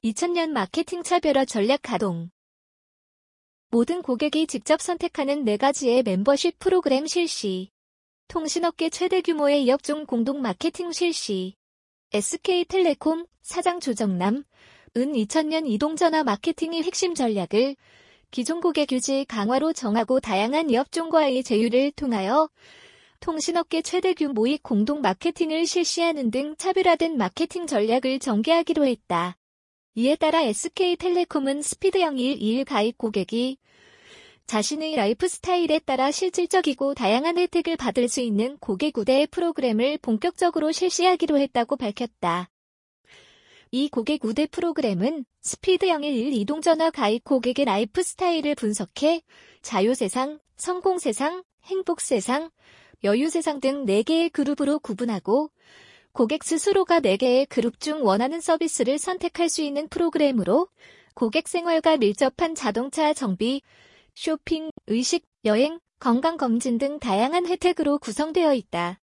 2000년 마케팅 차별화 전략 가동. 모든 고객이 직접 선택하는 4가지의 멤버십 프로그램 실시. 통신업계 최대 규모의 2억 종 공동 마케팅 실시. SK텔레콤 사장 조정남 은 2000년 이동전화 마케팅의 핵심 전략을 기존 고객 유지 강화로 정하고 다양한 이업종과의 제휴를 통하여 통신업계 최대 규모의 공동 마케팅을 실시하는 등 차별화된 마케팅 전략을 전개하기로 했다. 이에 따라 SK텔레콤은 스피드 0121 가입 고객이 자신의 라이프 스타일에 따라 실질적이고 다양한 혜택을 받을 수 있는 고객 우대 프로그램을 본격적으로 실시하기로 했다고 밝혔다. 이 고객 우대 프로그램은 스피드 0121 이동전화 가입 고객의 라이프 스타일을 분석해 자유세상, 성공세상, 행복세상, 여유세상 등 4개의 그룹으로 구분하고 고객 스스로가 4개의 그룹 중 원하는 서비스를 선택할 수 있는 프로그램으로 고객 생활과 밀접한 자동차 정비, 쇼핑, 의식, 여행, 건강검진 등 다양한 혜택으로 구성되어 있다.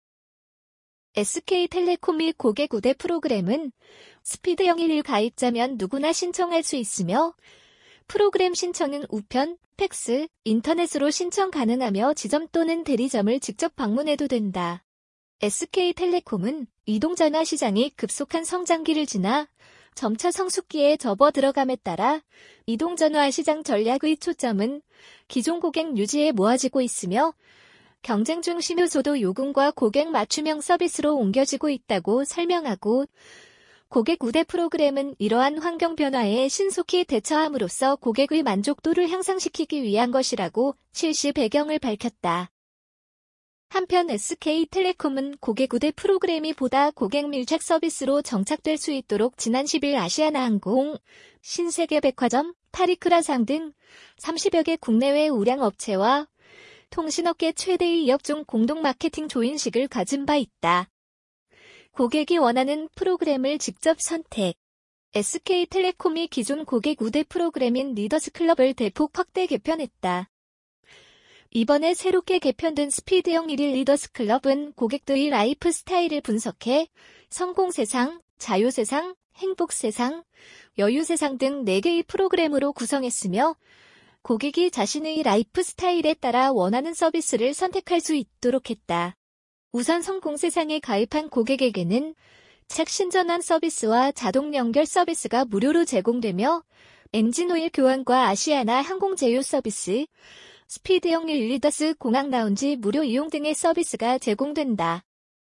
SK텔레콤 및 고객 우대 프로그램은 스피드 0121 가입자면 누구나 신청할 수 있으며 프로그램 신청은 우편, 팩스, 인터넷으로 신청 가능하며 지점 또는 대리점을 직접 방문해도 된다. SK텔레콤은 이동전화 시장이 급속한 성장기를 지나 점차 성숙기에 접어들어감에 따라 이동전화 시장 전략의 초점은 기존 고객 유지에 모아지고 있으며 경쟁 중심 요소도 요금과 고객 맞춤형 서비스로 옮겨지고 있다고 설명하고 고객 우대 프로그램은 이러한 환경 변화에 신속히 대처함으로써 고객의 만족도를 향상시키기 위한 것이라고 실시 배경을 밝혔다. 한편 SK텔레콤은 고객 우대 프로그램이 보다 고객 밀착 서비스로 정착될 수 있도록 지난 10일 아시아나항공, 신세계백화점, 파리크라상 등 30여 개 국내외 우량 업체와 통신업계 최대의 2억 종 공동 마케팅 조인식을 가진 바 있다. 고객이 원하는 프로그램을 직접 선택. SK텔레콤이 기존 고객 우대 프로그램인 리더스 클럽을 대폭 확대 개편했다. 이번에 새롭게 개편된 스피드 0121 리더스 클럽은 고객들의 라이프 스타일을 분석해 성공세상, 자유세상, 행복세상, 여유세상 등 4개의 프로그램으로 구성했으며 고객이 자신의 라이프 스타일에 따라 원하는 서비스를 선택할 수 있도록 했다. 우선 성공세상에 가입한 고객에게는 책 신전환 서비스와 자동 연결 서비스가 무료로 제공되며 엔진오일 교환과 아시아나 항공 제휴 서비스, 스피드 01 리더스 공항 라운지 무료 이용 등의 서비스가 제공된다.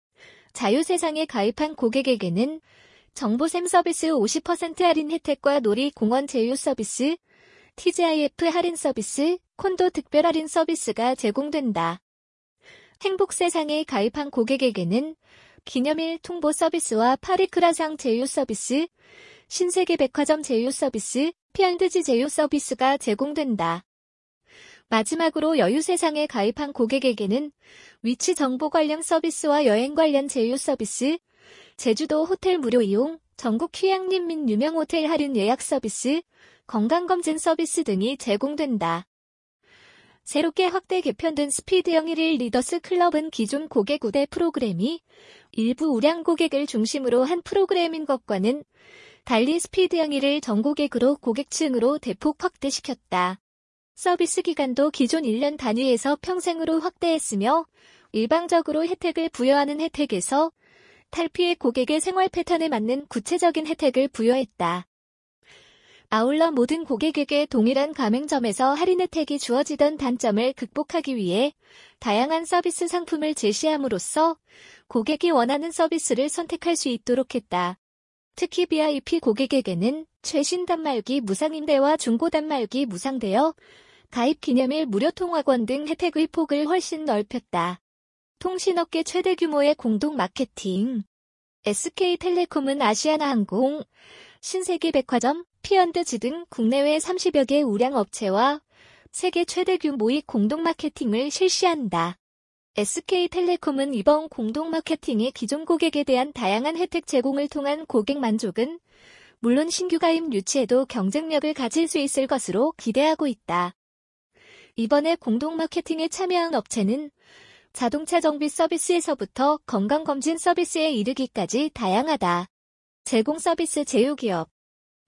자유세상에 가입한 고객에게는 정보샘 서비스 50% 할인 혜택과 놀이공원 제휴 서비스, TGIF 할인 서비스, 콘도 특별 할인 서비스가 제공된다. 행복세상에 가입한 고객에게는 기념일 통보 서비스와 파리크라상 제휴 서비스, 신세계백화점 제휴 서비스, P&G 제휴 서비스가 제공된다. 마지막으로 여유세상에 가입한 고객에게는 위치 정보 관련 서비스와 여행 관련 제휴 서비스, 제주도 호텔 무료 이용, 전국 휴양림 및 유명 호텔 할인 예약 서비스, 건강검진 서비스 등이 제공된다. 새롭게 확대 개편된 스피드 0121 리더스 클럽은 기존 고객 우대 프로그램이 일부 우량 고객을 중심으로 한 프로그램인 것과는 달리 스피드 0121을 전 고객으로 고객층으로 대폭 확대시켰다. 서비스 기간도 기존 1년 단위에서 평생으로 확대했으며 일방적으로 혜택을 부여하는 혜택에서 탈피해 고객의 생활 패턴에 맞는 구체적인 혜택을 부여했다. 아울러 모든 고객에게 동일한 가맹점에서 할인 혜택이 주어지던 단점을 극복하기 위해 다양한 서비스 상품을 제시함으로써 고객이 원하는 서비스를 선택할 수 있도록 했다. 특히 VIP 고객에게는 최신 단말기 무상임대와 중고 단말기 무상대여, 가입 기념일 무료 통화권 등 혜택의 폭을 훨씬 넓혔다. 통신업계 최대 규모의 공동 마케팅. SK텔레콤은 아시아나항공, 신세계백화점, P&G 등 국내외 30여 개 우량 업체와 세계 최대 규모의 공동 마케팅을 실시한다. SK텔레콤은 이번 공동 마케팅이 기존 고객에 대한 다양한 혜택 제공을 통한 고객 만족은 물론 신규 가입 유치에도 경쟁력을 가질 수 있을 것으로 기대하고 있다. 이번에 공동 마케팅에 참여한 업체는 자동차 정비 서비스에서부터 건강검진 서비스에 이르기까지 다양하다. 제공 서비스 제휴기업.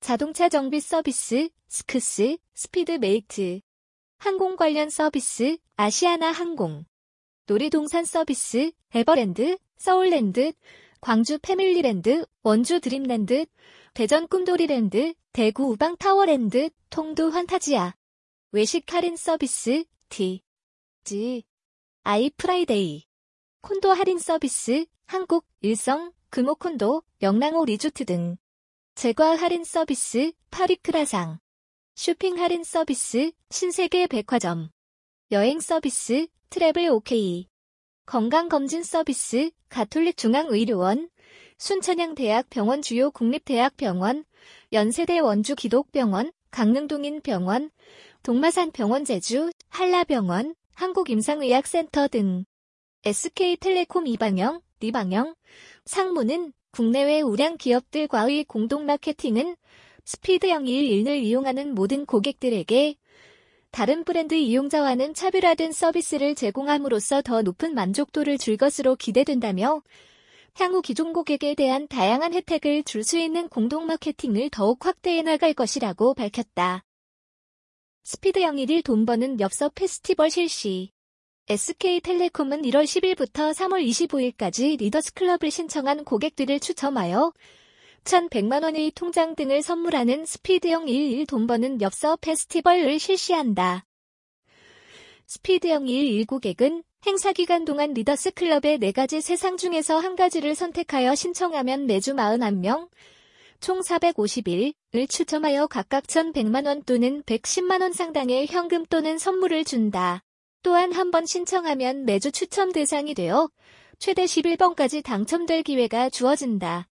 자동차 정비 서비스, 스크스, 스피드메이트. 항공 관련 서비스, 아시아나 항공. 놀이동산 서비스, 에버랜드, 서울랜드, 광주 패밀리랜드, 원주 드림랜드, 대전 꿈돌이랜드, 대구 우방타워랜드, 통도 환타지아. 외식 할인 서비스, T.G. 아이프라이데이. 콘도 할인 서비스, 한국, 일성, 금호콘도, 명랑호 리조트 등. 제과 할인 서비스, 파리크라상. 쇼핑 할인 서비스, 신세계 백화점. 여행 서비스, 트래블 오케이. 건강검진 서비스, 가톨릭 중앙의료원, 순천향대학병원 주요 국립대학병원, 연세대 원주 기독병원, 강릉동인병원, 동마산병원 제주, 한라병원, 한국임상의학센터 등. SK텔레콤 이방영, 리방영. 상무는 국내외 우량 기업들과의 공동 마케팅은 스피드 011을 이용하는 모든 고객들에게 다른 브랜드 이용자와는 차별화된 서비스를 제공함으로써 더 높은 만족도를 줄 것으로 기대된다며 향후 기존 고객에 대한 다양한 혜택을 줄 수 있는 공동 마케팅을 더욱 확대해 나갈 것이라고 밝혔다. 스피드 011 돈 버는 엽서 페스티벌 실시. SK텔레콤은 1월 10일부터 3월 25일까지 리더스클럽을 신청한 고객들을 추첨하여 1,100만 원의 통장 등을 선물하는 스피드 011 돈 버는 엽서 페스티벌을 실시한다. 스피드 011 고객은 행사 기간 동안 리더스클럽의 4가지 세상 중에서 한 가지를 선택하여 신청하면 매주 41명, 총 451을 추첨하여 각각 1,100만 원 또는 110만 원 상당의 현금 또는 선물을 준다. 또한 한 번 신청하면 매주 추첨 대상이 되어 최대 11번까지 당첨될 기회가 주어진다.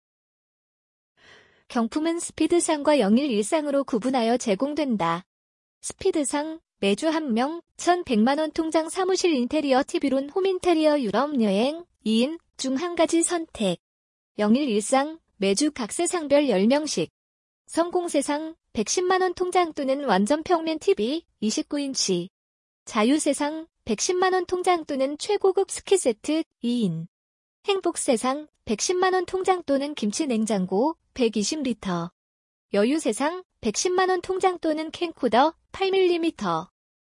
경품은 스피드상과 011상으로 구분하여 제공된다. 스피드상, 매주 1명, 1,100만 원 통장 사무실 인테리어 TV론 홈인테리어 유럽 여행, 2인 중 한 가지 선택. 011상, 매주 각 세상별 10명씩. 성공세상, 110만 원 통장 또는 완전 평면 TV, 29인치. 자유세상, 110만 원 통장 또는 최고급 스키 세트, 2인. 행복세상, 110만 원 통장 또는 김치 냉장고, 120리터. 여유세상, 110만 원 통장 또는 캠코더, 8mm.